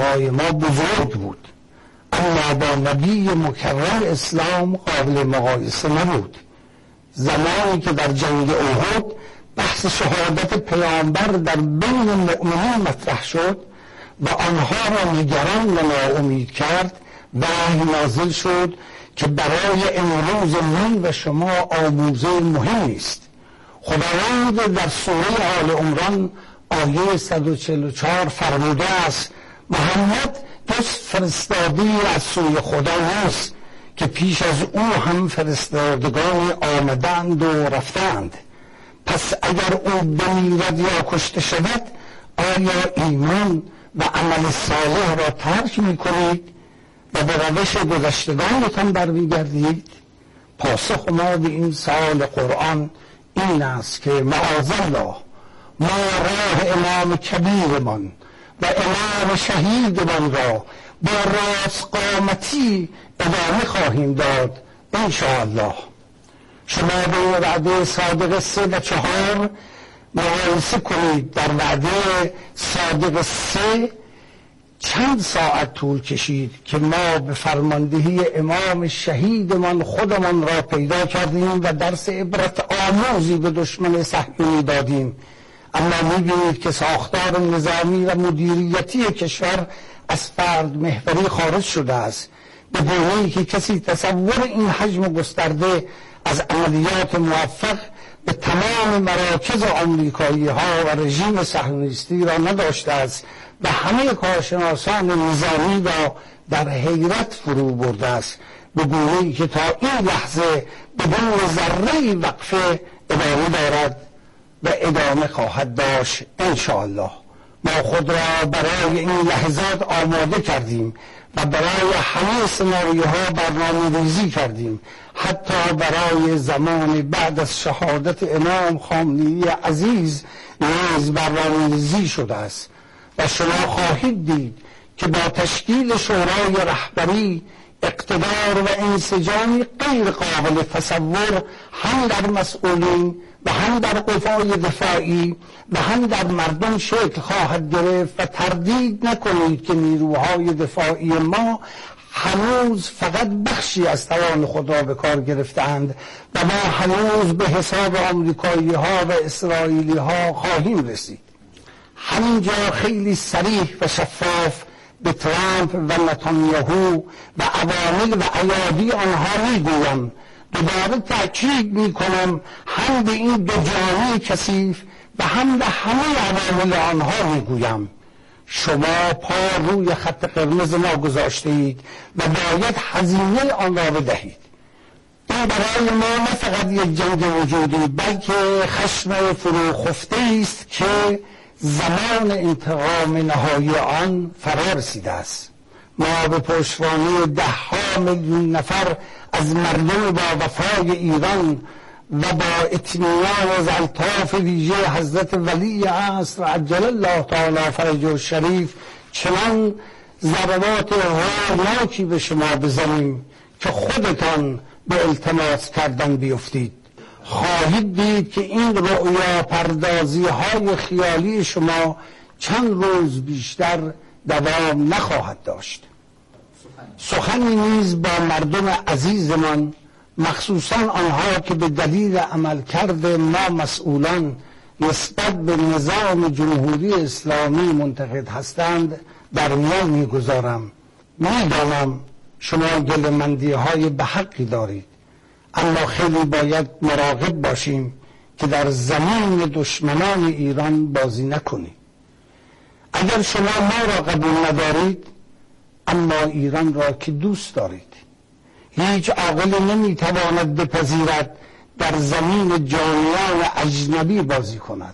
برای ما بزرگ بود، اما با نبی مکرم اسلام قابل مقایسه نبود. زمانی که در جنگ احد بحث شهادت پیامبر در بین مؤمنین مطرح شد و آنها را نگران و ناامید کرد، وحی نازل شد که برای امروز من و شما آموزه مهمی است. خداوند در سوره آل عمران آیه 144 فرموده است: محمد جز فرستادی از سوی خدا نیست که پیش از او هم فرستادگان آمدند و رفتند. پس اگر او بمیرد یا کشته شود، آیا ایمان و عمل صالح را ترک می‌کنید و به روش گذشتگانتان برمیگردید؟ پاسخ ما به این سال قرآن این است که معاذالله ما راه امام کبیرمان و امام شهیدمان را با راست قامتی ادامه خواهیم داد انشاءالله. شما به وعده صادق 3 و 4 مقایسه کنید. در وعده صادق 3 چند ساعت طول کشید که ما به فرماندهی امام شهیدمان خودمان را پیدا کردیم و درس عبرت آموزی به دشمن صهیونی دادیم. اما می‌بینید که ساختار نظامی و مدیریتی کشور از فرد محوری خارج شده است، به گونه‌ای که کسی تصور این حجم گسترده از عملیات موفق به تمام مراکز آمریکایی ها و رژیم صهیونیستی را نداشته است و همه کارشناسان نظامی را در حیرت فرو برده است، به گونه‌ای که تا این لحظه بدون ذره وقفه ادامه دارد و ادامه خواهد داشت انشاءالله. ما خود را برای این لحظات آماده کردیم و برای همه سناریوها برنامه ریزی کردیم، حتی برای زمان بعد از شهادت امام خامنه‌ای عزیز نیز برنامه ریزی شده است و شما خواهید دید که با تشکیل شورای رهبری اقتدار و انسجامی غیر قابل تصور هم در مسئولین و هم در قوای دفاعی و هم در مردم شکل خواهد گرفت و تردید نکنید که نیروهای دفاعی ما هنوز فقط بخشی از توان خود را به کار گرفتند و ما هنوز به حساب آمریکایی ها و اسرائیلی ها خواهیم رسید. همینجا خیلی صریح و شفاف به ترامپ و نتانیاهو و عوامل و ایادی آنها میگویم، دوباره تأکید میکنم، هم به این دو جامعه کثیف و هم به همه عوامل آنها میگویم: شما پا روی خط قرمز ما گذاشته اید و باید هزینه آن را بدهید. این برای ما نه فقط یک جنگ وجودی، بلکه خشم فروخفته است که زمان انتقام نهایی آن فرا رسیده است. ما به پشتوانه 10 میلیون نفر از مردم با وفای ایران و با اطمینان از الطاف ویژه حضرت ولی عصر عجل الله تعالی فرجه الشریف چنان ضربات هولناکی به شما بزنیم که خودتان به التماس کردن بیفتید. خواهید دید که این رؤیا پردازی های خیالی شما چند روز بیشتر دوام نخواهد داشت. سخنی نیز با مردم عزیزمان، مخصوصا آنها که به دلیل عملکرد نامسئولان نسبت به نظام جمهوری اسلامی منتقد هستند در میان میگذارم. میدانم شما گله‌مندی های به حقی دارید، اما خیلی باید مراقب باشیم که در زمین دشمنان ایران بازی نکنیم. اگر شما ما را قبول ندارید، اما ایران را که دوست دارید، هیچ عاقلی نمیتواند بپذیرد در زمین جانیان اجنبی بازی کند.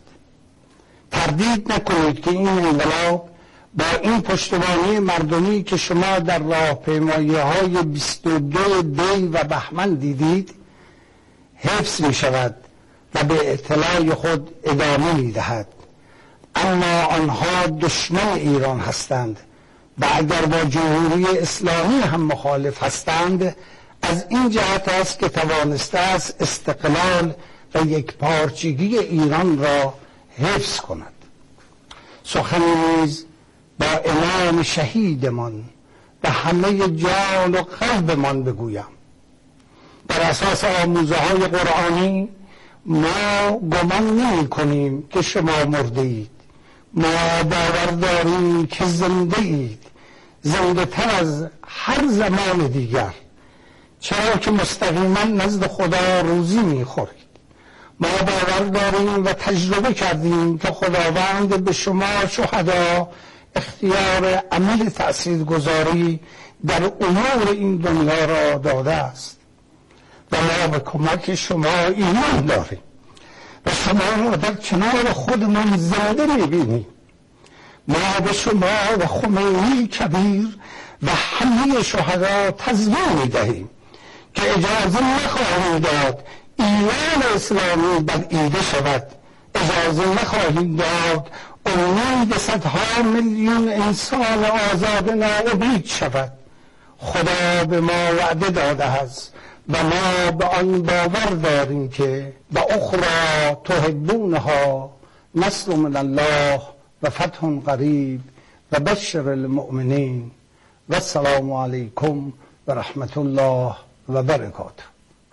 تردید نکنید که این انقلاب با این پشتوانه مردمی که شما در راهپیمایی‌های 22 دی و بهمن دیدید حفظ می شود و به اطلاع خود ادامه می دهد. اما آنها دشمن ایران هستند و اگر با جمهوری اسلامی هم مخالف هستند، از این جهت است که توانسته است استقلال و یک پارچگی ایران را حفظ کند. سخنی نیز با امام شهیدمان به همه جان و قلبمان بگویم بر اساس آموزه های قرآنی ما گمان نمی کنیم که شما مرده اید، ما باور داریم که زنده اید، زنده تر از هر زمان دیگر، چرا که مستقیما نزد خدا روزی میخورید. ما باور داریم و تجربه کردیم که خداوند به شما شهدا اختیار عمل تأثیرگذاری در امور این دنیا را داده است و ما به کمک شما ایمان داریم و شما را در کنار خودمان زنده میبینیم. ما به شما و خمینی کبیر و همه شهدا تضمین میدهیم که اجازه نخواهیم داد ایمان اسلامی بدعیده شود، اجازه نخواهیم داد امید صدها میلیون انسان آزاد ناامید شود. خدا به ما وعده داده است و ما به آن باور داریم که به اخرى تحبونها نصر من الله و فتح قریب و بشر المؤمنین و السلام علیکم و رحمت الله و برکاته.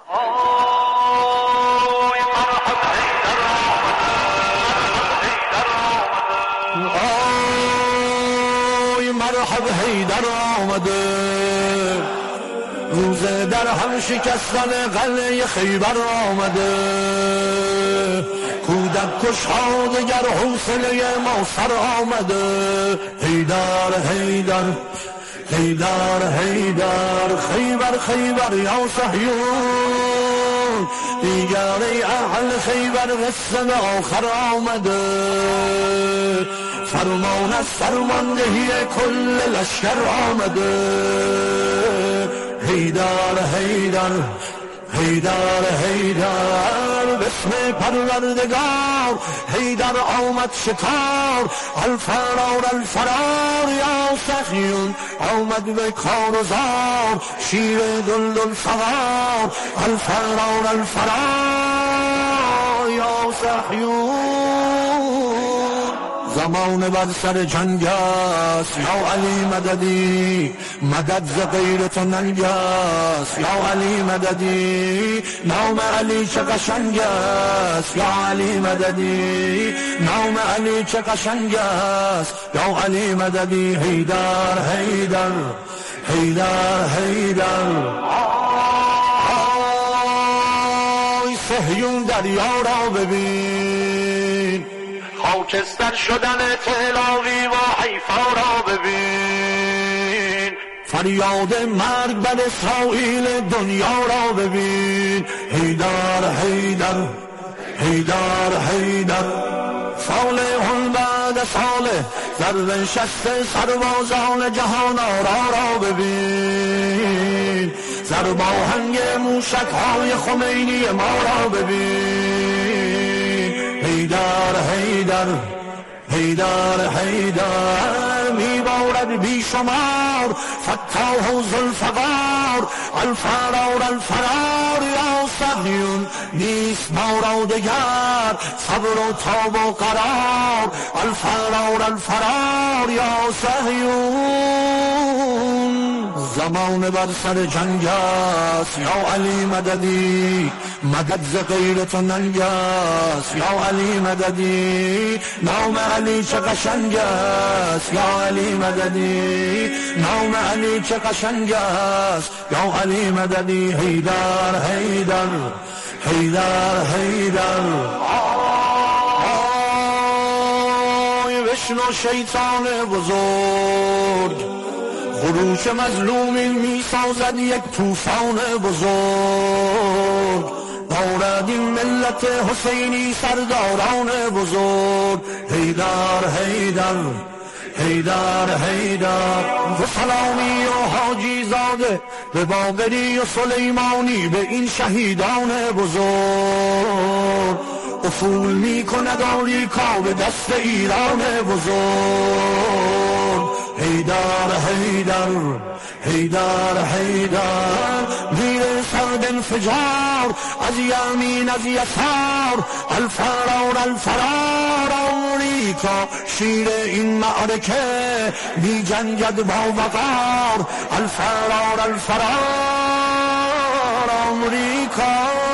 مرحب حیدر آمده، روزه در هم شکستن قلعه خیبر آمده، کودک کش ها دگر حوصله ما سر آمده. حیدر حیدر حیدر حیدر خیبر خیبر یا صهیون، دیگر ای اهل خیبر قصه آخر آمده، فرمان از فرماندهی کل لشکر آمده. حیدر حیدر حیدر حیدر بسم پروردگار، حیدر آمد شکار، الفرار الفرار یا سخیون، آمد به کار و زار، شیر دلدل سوار، الفرار الفرار یا سخیون. زمان بر سر جنگ است یا علی مددی، مدد ز غیر تو ننگ است یا علی مددی، نام علی چه قشنگ است یا علی مددی، نام علی چه قشنگ است یا علی مددی. حیدر حیدر حیدر حیدر آی صهیون دریا را ببین، خاکستر شدن تلاوی و حیفا را ببین، فریاد مرگ بر اسرائیل دنیا را ببین. حیدر حیدر حیدر حیدر صالح بعد صالح، ضرب شست سربازان جهان آرا را ببین، ضرب آهنگ موشک های خمینی ما را ببین. حیدر حیدر حیدر حیدر میبارد بی شمار، فتاح و ذوالفقار، الفرار الفرار یا صهیون، نیست ما را دگر صبر و تاب و قرار، الفرار الفرار یا صهیون. زمان بر سر جنگ است یا علی مددی، مدد ز غیر تو ننگ است یا علی مددی، نام علی چه قشنگ است یا علی مددی، نام علی چه قشنگ است یا علی مددی. حیدر حیدر حیدر حیدر آی بشنو شیطان بزرگ، خروش مظلومین می سازد یک طوفان بزرگ، دارد این ملت حسینی سرداران بزرگ. حیدر حیدر حیدر حیدر و سلامی و حاجی زاده به باقری و سلیمانی، به این شهیدان بزرگ، افول می کند آمریکا به دست ایران بزرگ. حیدر حیدر حیدر حیدر میرسد کرد انفجار، از یمین از یسار، الفرار الفرار. آمریکا شیر این معرکه می جنگد با وقار، الفرار الفرار. آمریکا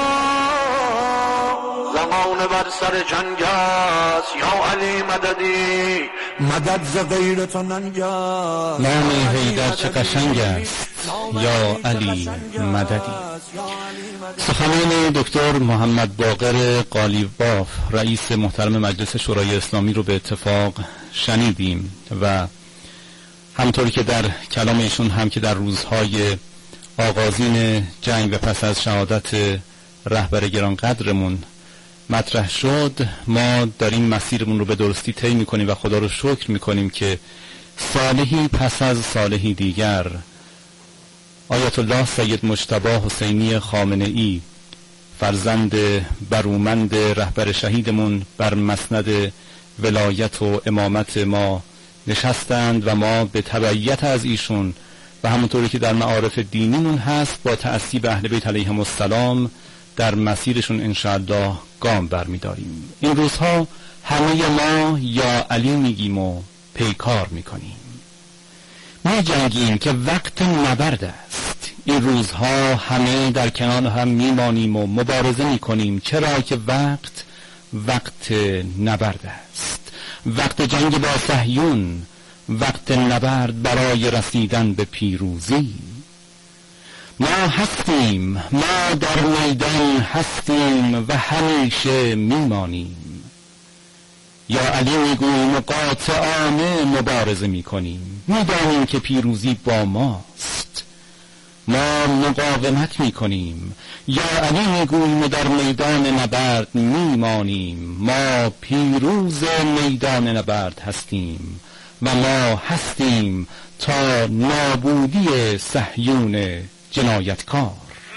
زمان بر سر جنگ است، یا علی مددی، مدد ز غیر تو ننگ است. نام حیدر چه قشنگ است، یا علی مددی. سخنان دکتر محمد باقر قالیباف رئیس محترم مجلس شورای اسلامی رو به اتفاق شنیدیم و همطوری که در کلام ایشون هم که در روزهای آغازین جنگ و پس از شهادت رهبر گرانقدرمون مطرح شد، ما داریم مسیرمون رو به درستی طی می‌کنیم و خدا رو شکر می‌کنیم که صالحی پس از صالحی دیگر آیت الله سید مجتبی حسینی خامنه‌ای فرزند برومند رهبر شهیدمون بر مسند ولایت و امامت ما نشستند و ما به تبعیت از ایشون و همونطوری که در معارف دینیمون هست با تأسیب اهل بیت علیهم السلام در مسیرشون انشاءالله گام برمی‌داریم. این روزها همه ما یا علی میگیم و پیکار میکنیم، می جنگیم که وقت نبرد است. این روزها همه در کنار هم میمانیم و مبارزه میکنیم، چرا که وقت نبرد است، وقت جنگ با صهیون، وقت نبرد برای رسیدن به پیروزی. ما هستیم، ما در میدان هستیم و همیشه میمانیم. یا علی میگوییم و قاطعانه مبارزه میکنیم، میدانیم که پیروزی با ماست، ما مقاومت میکنیم. یا علی میگوییم و در میدان نبرد میمانیم، ما پیروز میدان نبرد هستیم و ما هستیم تا نابودی صهیون جنایتکار.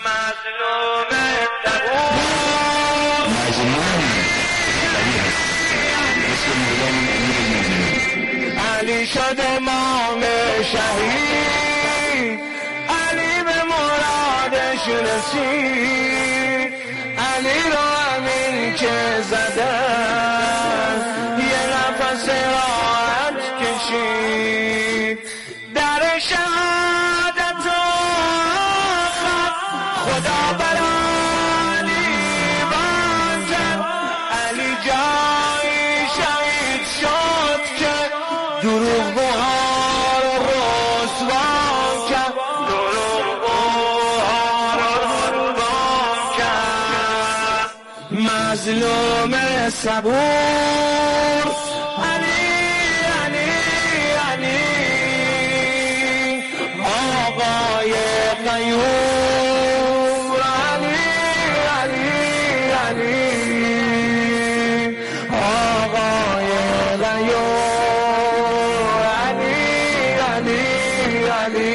علی شد امام شهید، علی به مرادش رسید، علی را همین که زدن یه نفس راحت کشید. در شهادت آخر خدا بر علی بان کرد، علی جایی شهید شد که دروغگوها رو رسوا کرد، دروغگوها رو رسوا کرد. مظلوم صبور علی علی علی، آقای غیور علی علی علی، آقای غیور علی علی علی.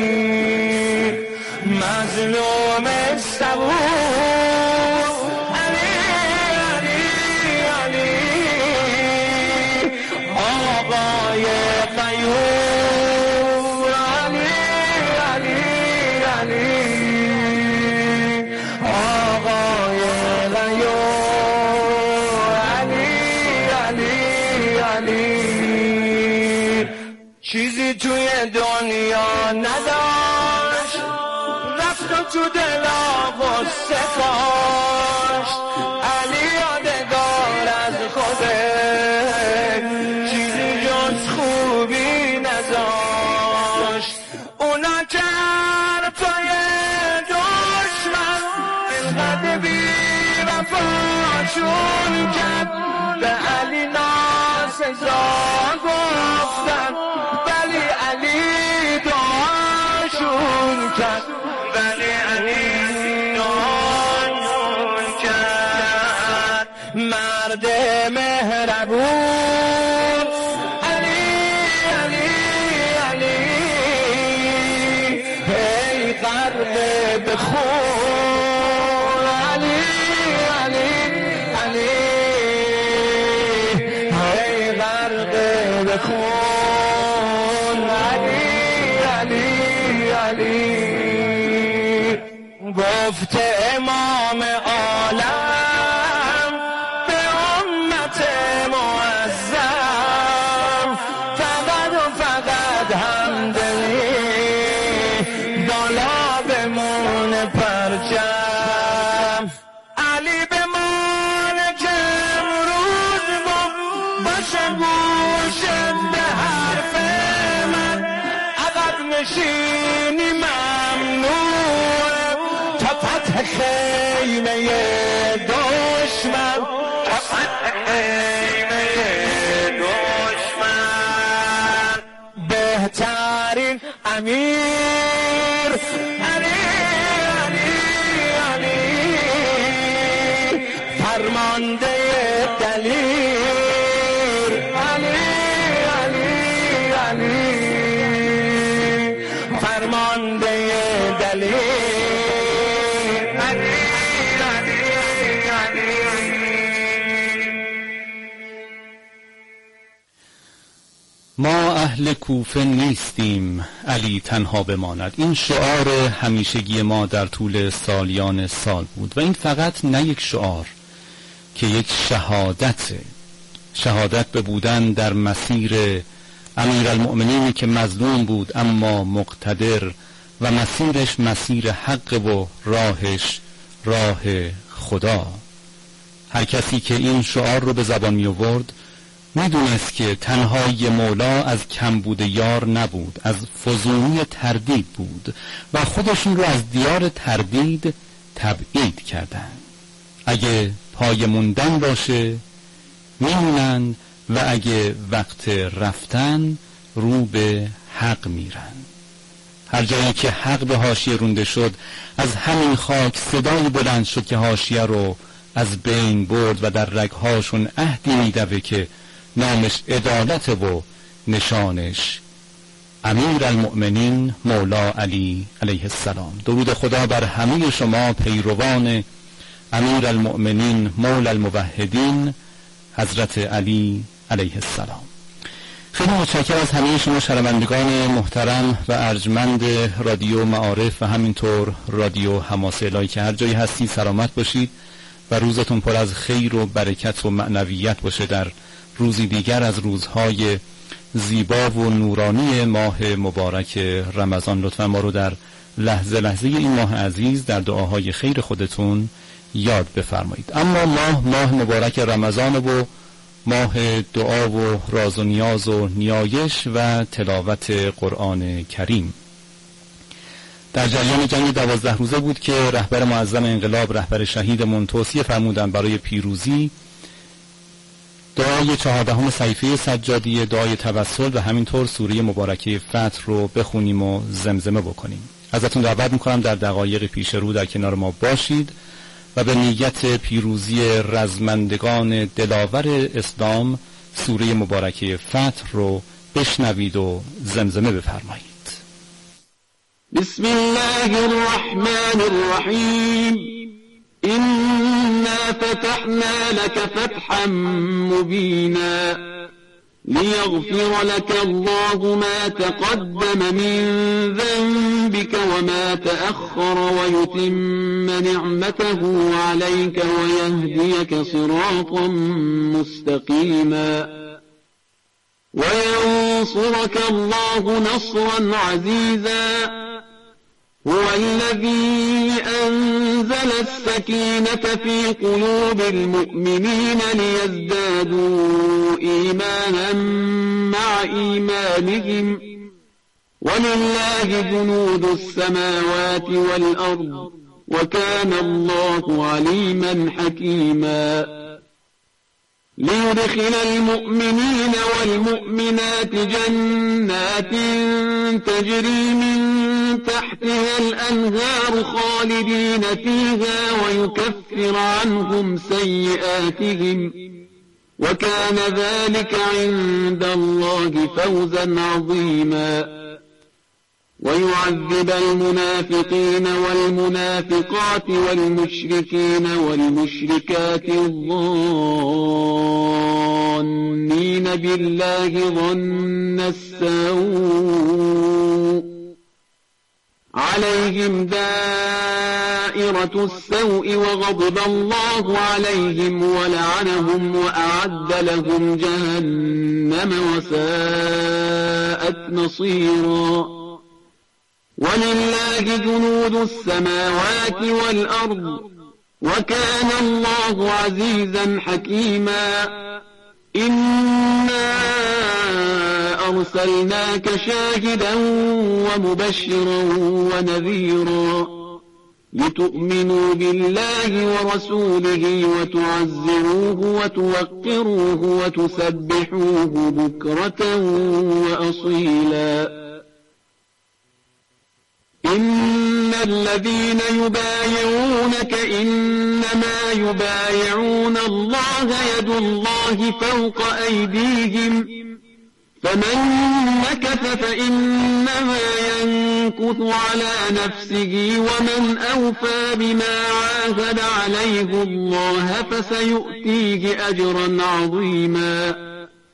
مظلوم صبور علی علی علی، آقای غیور علی علی علی، آقای غیور علی علی علی. چیزی توی دنیا نداشت، رفت و تو دلا غصه کاشت، علی یادگار از خودش چیزی جز خوبی نذاشت. اونا که حرفای دشمن اینقدر بی وفاشون کرد، به علی ناسزا گفتن، ولی علی دعاشون کرد، ولی علی دعاشون کرد. مرد مهربون علی علی علی، ای غرق به خون علی علی علی، ای غرق به خون علی علی علی. گفت امام عالم به امت معظم فقط و فقط همدلی بالا بمونه پرچم علی بمانه که امروز باشه گوشت به حرف من عقب نشینی ممنوعه تا فتح خیمه دشمن تا فتح خیمه دشمن بهترین امیر علی علی علی فرمانده دلیر علی علی علی فرمانده دلیر علی علی علی ما اهل کوفه نیستیم علی تنها بماند. این شعار همیشگی ما در طول سالیان سال بود و این فقط نه یک شعار که یک شهادت به بودن در مسیر امیرالمؤمنینی که مظلوم بود اما مقتدر و مسیرش مسیر حق و راهش راه خدا. هر کسی که این شعار رو به زبان می آورد میدونست که تنهایی مولا از کمبود یار نبود، از فزونی تردید بود و خودشون رو از دیار تردید تبعید کردن. اگه پای موندن باشه میمونن و اگه وقت رفتن رو به حق میرن. هر جایی که حق به حاشیه رونده شد از همین خاک صدایی بلند شد که حاشیه رو از بین برد و در رگهاشون عهدی میدوه که نامش عدالت و نشانش امیرالمؤمنین مولا علی علیه السلام. درود خدا بر همه شما پیروان امیرالمؤمنین مولا الموحدین حضرت علی علیه السلام. خیلی متشکرم از همه شما شنوندگان محترم و ارجمند رادیو معارف و همینطور رادیو حماسه الهی که هر جایی هستی سلامت باشید و روزتون پر از خیر و برکت و معنویت باشه در روزی دیگر از روزهای زیبا و نورانی ماه مبارک رمضان. لطفا ما رو در لحظه لحظه این ماه عزیز در دعاهای خیر خودتون یاد بفرمایید. اما ماه مبارک رمضان و ماه دعا و راز و نیاز و نیایش و تلاوت قرآن کریم. در جریان جنگ 12 روزه بود که رهبر معظم انقلاب، رهبر شهیدمون توصیه فرمودند برای پیروزی دعای 14 صحیفه سجادی، دعای توسل و همینطور سوره مبارکه فتح رو بخونیم و زمزمه بکنیم. ازتون دعوت میکنم در دقایق پیش رو در کنار ما باشید و به نیت پیروزی رزمندگان دلاور اسلام سوره مبارکه فتح رو بشنوید و زمزمه بفرمایید. بسم الله الرحمن الرحیم إنا فتحنا لك فتحا مبينا ليغفر لك الله ما تقدم من ذنبك وما تأخر ويتم نعمته عليك ويهديك صراطا مستقيما وينصرك الله نصرا عزيزا هو الذي أنزل السكينة في قلوب المؤمنين ليزدادوا إيمانا مع إيمانهم ولله جنود السماوات والأرض وكان الله عليما حكيما ليدخل المؤمنين والمؤمنات جنات تجري من تحتها الأنهار خالدين فيها ويكفر عنهم سيئاتهم وكان ذلك عند الله فوزا عظيما ويعذب المنافقين والمنافقات والمشركين والمشركات الظانين بالله ظن السوء عليهم دائرة السوء وغضب الله عليهم ولعنهم وأعد لهم جهنم وساءت مصيرا. ولله جنود السماوات والأرض وكان الله عزيزا حكيما. إنا أرسلناك شاهدا ومبشرا ونذيرا لتؤمنوا بالله ورسوله وتعزروه وتوقروه وتسبحوه بكرة وأصيلا. إن الذين يبايعونك إنما يبايعون الله يد الله فوق أيديهم فمن نكث فإنما ينكث على نفسه ومن أوفى بما عاهد عليه الله فسيؤتيه أجرا عظيما.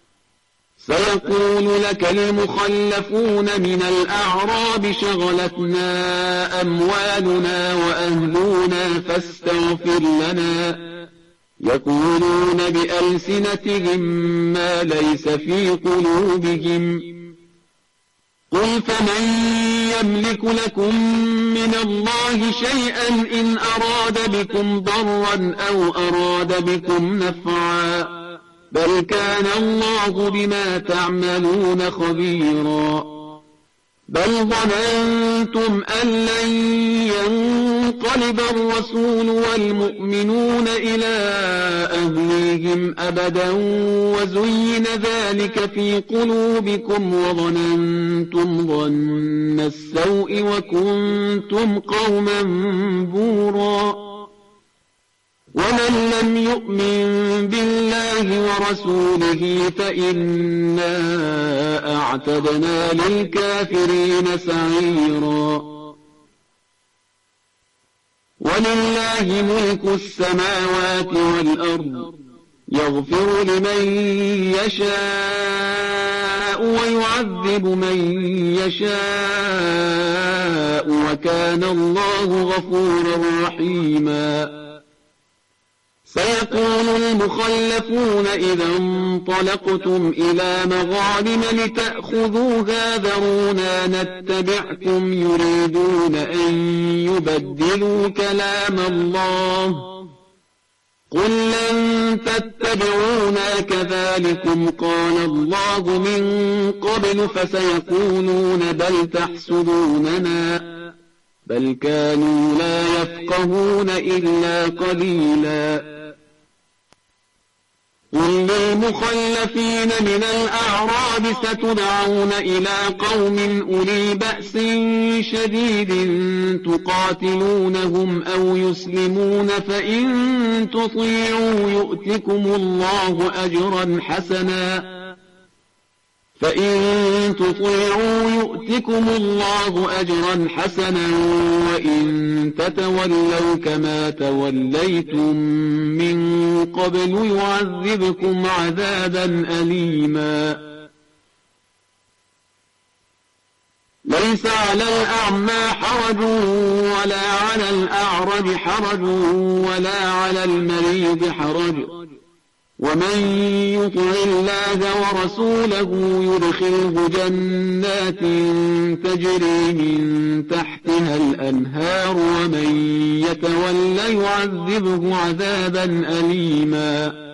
سيقول لك المخلفون من الأعراب شغلتنا أموالنا وأهلنا فاستغفر لنا يقولون بألسنتهم ما ليس في قلوبهم قل فمن يملك لكم من الله شيئا إن أراد بكم ضرا أو أراد بكم نفعا بل كان الله بما تعملون خبيرا. بل ظننتم أن لن ينقلب الرسول والمؤمنون إلى أهليهم أبدا وزين ذلك في قلوبكم وظننتم ظن السوء وكنتم قوما بورا. ومن لم يؤمن بالله ورسوله فإنا أعتدنا للكافرين سعيرا. ولله ملك السماوات والأرض يغفر لمن يشاء ويعذب من يشاء وكان الله غفورا رحيما. سيقول المخلفون إذا انطلقتم إلى مغانم لتأخذوها ذرونا نتبعكم يريدون أن يبدلوا كلام الله قل لن تتبعونا كذلكم قال الله من قبل فسيقولون بل تحسدوننا بل كانوا لا يفقهون إلا قليلا. قل للمخلفين من الأعراب ستدعون إلى قوم أولي بأس شديد تقاتلونهم أو يسلمون فإن تطيعوا يؤتكم الله أجرا حسنا وإن تتولوا كما توليتم من قبل يعذبكم عذابا أليما. ليس على الأعمى حرج ولا على الأعرج حرج ولا على المريض حرج ومن يطع الله ورسوله يدخله جنات تجري من تحتها الأنهار ومن يتول يعذبه عذابا أليما.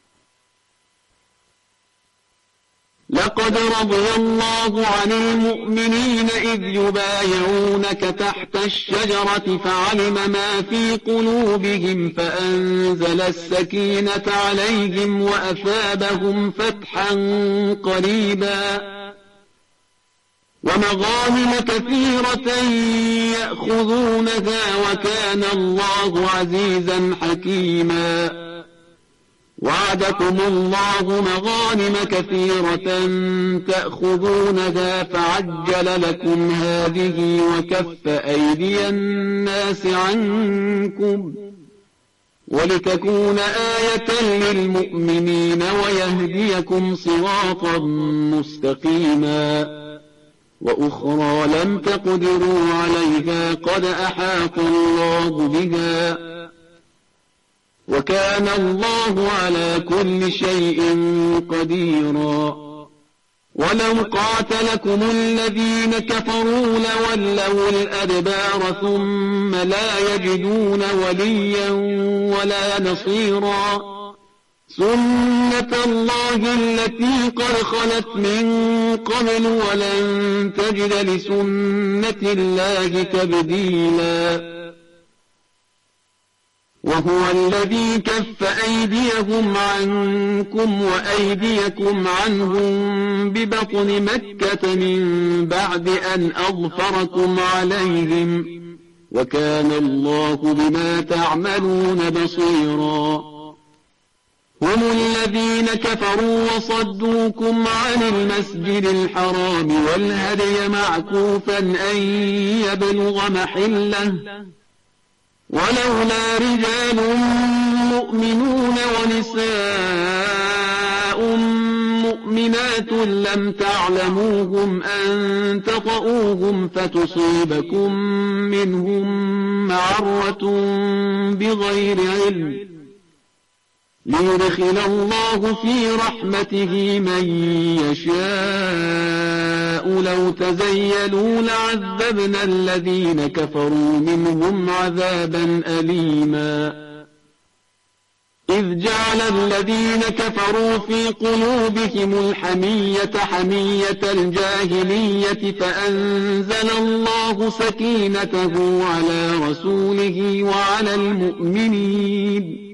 لقد رضي الله عن المؤمنين إذ يبايعونك تحت الشجرة فعلم ما في قلوبهم فأنزل السكينة عليهم وأثابهم فتحا قريبا ومغانم كثيرة يأخذونها وكان الله عزيزا حكيما. وعدكم الله مغانم كثيرة تأخذونها فعجل لكم هذه وكف أيدي الناس عنكم ولتكون آية للمؤمنين ويهديكم صراطا مستقيما. وأخرى لم تقدروا عليها قد أحاط الله بها وكان الله على كل شيء قديرا. ولو قاتلكم الذين كفروا لولوا الأدبار ثم لا يجدون وليا ولا نصيرا. سنة الله التي قد خلت من قبل ولن تجد لسنة الله تبديلا. وهو الذي كف أيديهم عنكم وأيديكم عنهم ببطن مكة من بعد أن أظفركم عليهم وكان الله بما تعملون بصيرا. هم الذين كفروا وصدوكم عن المسجد الحرام والهدي معكوفا أن يبلغ محله ولولا رجال مؤمنون ونساء مؤمنات لم تعلموهم أن تطؤوهم فتصيبكم منهم معرة بغير علم ليدخل الله في رحمته من يشاء. لو تزيلوا لعذبنا الذين كفروا منهم عذابا أليما. إذ جعل الذين كفروا في قلوبهم الحمية حمية الجاهلية فأنزل الله سكينته على رسوله وعلى المؤمنين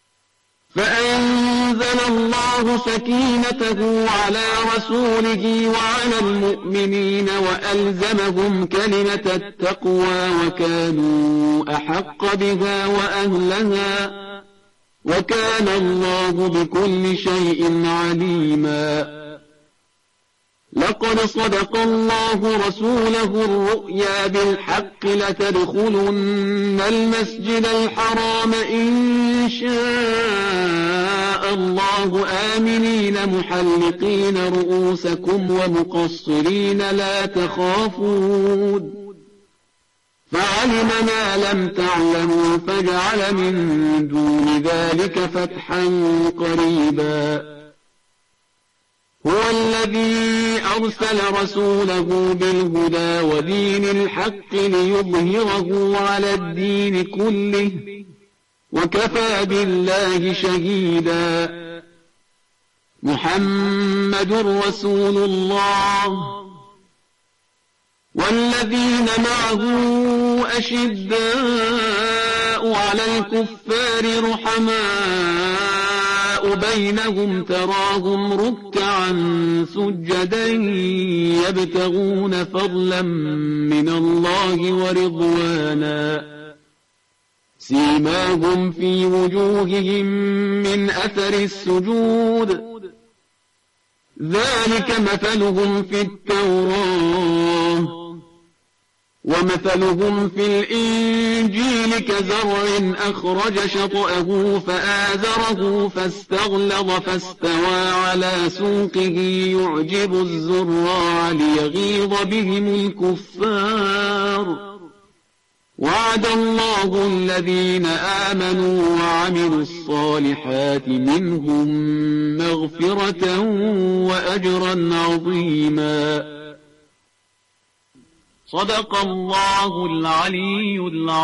وألزمهم كلمة التقوى وكانوا أحق بها وأهلها وكان الله بكل شيء عليما. لقد صدق الله رسوله الرؤيا بالحق لتدخلن المسجد الحرام إن شاء الله آمنين محلقين رؤوسكم ومقصرين لا تخافون فعلم ما لم تعلموا فجعل من دون ذلك فتحا قريبا. هو الذي أرسل رسوله بالهدى ودين الحق ليظهره على الدين كله وكفى بالله شهيدا. محمد رسول الله والذين معه أشداء على الكفار رحماء بينهم تراهم ركعا سجدا يبتغون فضلا من الله ورضوانا سيماهم في وجوههم من أثر السجود ذلك مثلهم في التوراة ومثلهم في الإنجيل كزرع أخرج شطأه فآزره فاستغلظ فاستوى على سوقه يعجب الزراع ليغيظ بهم الكفار. وعد الله الذين آمنوا وعملوا الصالحات منهم مغفرة وأجرا عظيما. صدق الله العلي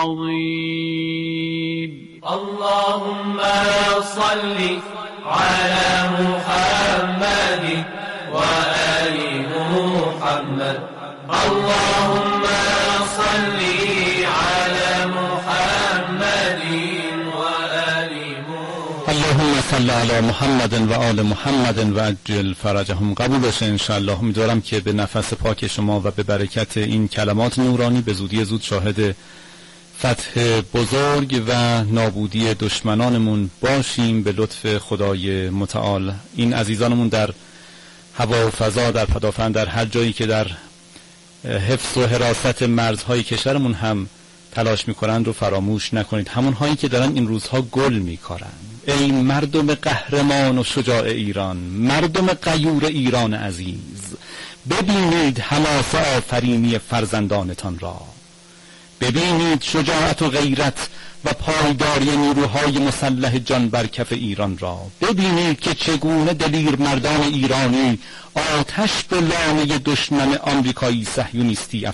العظيم. اللهم صل على محمد وآل محمد. اللهم صل على محمد وآل محمد. اللهم صل علی محمد و آل محمد و عجل فرجهم. قبول بشه انشاءالله. امیدوارم که به نفس پاک شما و به برکت این کلمات نورانی به زودی زود شاهد فتح بزرگ و نابودی دشمنانمون باشیم به لطف خدای متعال. این عزیزانمون در هوا و فضا، در پدافند، در هر جایی که در حفظ و حراست مرزهای کشورمون هم تلاش میکنند رو فراموش نکنید. همون هایی که دارن این روزها گل میکارند. ای مردم قهرمان و شجاع ایران، مردم غیور ایران عزیز، ببینید حماسه آفرینی فرزندانتان را، ببینید شجاعت و غیرت و پایداری نیروهای مسلح جان برکف ایران را، ببینید که چگونه دلیر مردان ایرانی آتش به لانه دشمن آمریکایی صهیونیستی